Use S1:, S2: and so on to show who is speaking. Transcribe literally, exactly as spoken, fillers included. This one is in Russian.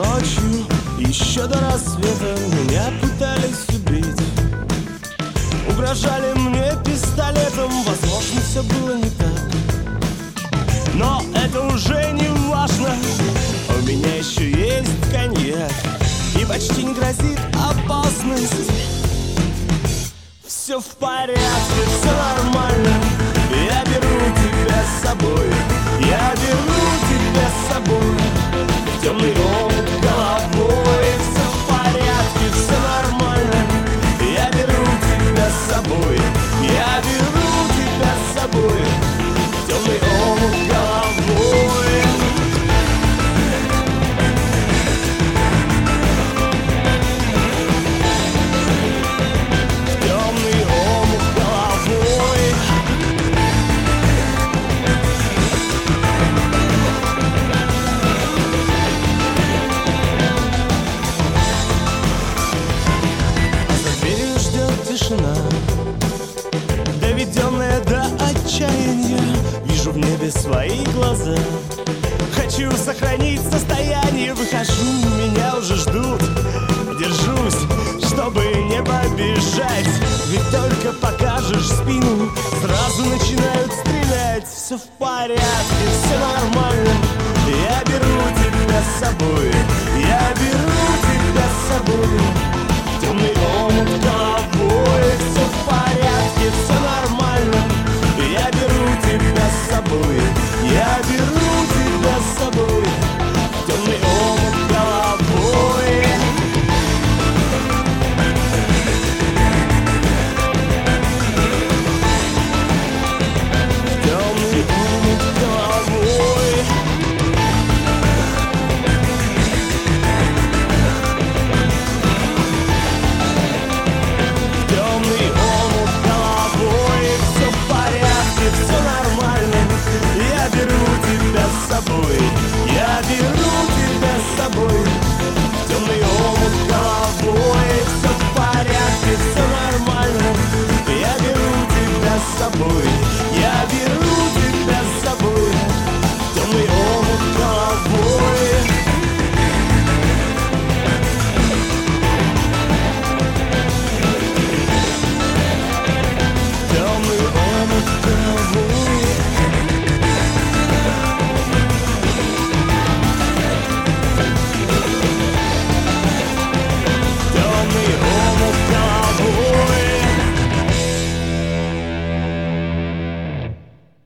S1: Ночью, еще до рассвета, меня пытались убить. Угрожали мне пистолетом, возможно, все было не так. Но это уже не важно, у меня еще есть коньяк, и почти не грозит опасность. Все в порядке, все нормально, я беру тебя с собой. Я беру тебя с собой в темный омут головой. Все в порядке, все нормально, я беру тебя с собой. Я беру тебя с собой в темный омут головой. В темный омут головой. Тишина, доведенная до отчаяния. Вижу в небе свои глаза. Хочу сохранить состояние. Выхожу, меня уже ждут. Держусь, чтобы не побежать. Ведь только покажешь спину, сразу начинают стрелять. Все в порядке, все нормально, я беру тебя с собой. Я беру тебя с собой в темный омут.